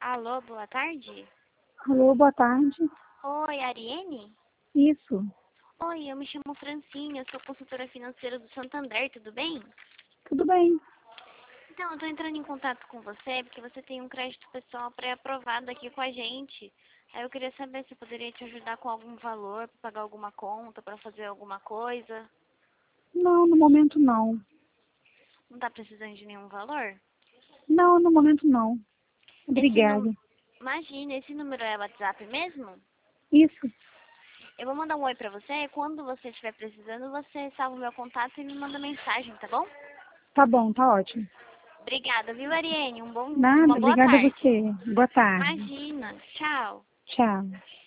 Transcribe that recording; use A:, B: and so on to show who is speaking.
A: Alô, boa tarde?
B: Alô, boa tarde.
A: Oi, Ariane?
B: Isso,
A: Oi, eu me chamo Francine, eu sou consultora financeira do Santander, tudo bem?
B: tudo bem.
A: Então, eu tô entrando em contato com você porque você tem um crédito pessoal pré-aprovado aqui com a gente. Aí eu queria saber se eu poderia te ajudar com algum valor, para pagar alguma conta, para fazer alguma coisa.
B: Não, no momento não.
A: Não tá precisando de nenhum valor?
B: Não, no momento não.
A: Esse número...
B: Obrigada.
A: Imagina, esse número é WhatsApp mesmo?
B: Isso,
A: Eu vou mandar um oi pra você e quando você estiver precisando, você salva o meu contato e me manda mensagem, tá bom?
B: tá bom, tá ótimo.
A: Obrigada, viu, Ariane?
B: Nada,
A: Uma boa
B: obrigada a
A: tarde.
B: você. Boa tarde.
A: Imagina. Tchau.
B: Tchau.